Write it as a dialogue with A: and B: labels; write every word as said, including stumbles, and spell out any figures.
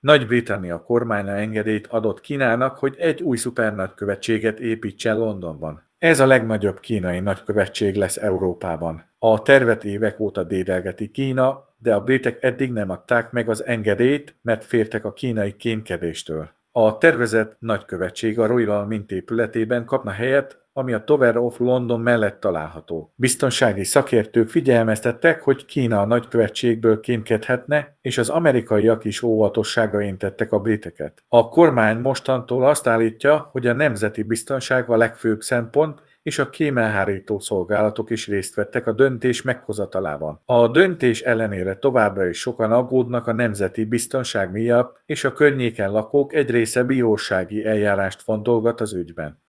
A: Nagy-Britannia kormánya engedélyt adott Kínának, hogy egy új szupernagykövetséget építsen Londonban. Ez a legnagyobb kínai nagykövetség lesz Európában. A tervet évek óta dédelgeti Kína, de a britek eddig nem adták meg az engedélyt, mert féltek a kínai kémkedéstől. A tervezett nagykövetség a Royal Mint épületében kapna helyet, ami a Tower of London mellett található. Biztonsági szakértők figyelmeztettek, hogy Kína a nagykövetségből kémkedhetne, és az amerikaiak is óvatosságra intettek a briteket. A kormány mostantól azt állítja, hogy a nemzeti biztonság a legfőbb szempont, és a kémelhárító szolgálatok is részt vettek a döntés meghozatalában. A döntés ellenére továbbra is sokan aggódnak a nemzeti biztonság miatt, és a környéken lakók egy része bírósági eljárást fontolgat az ügyben.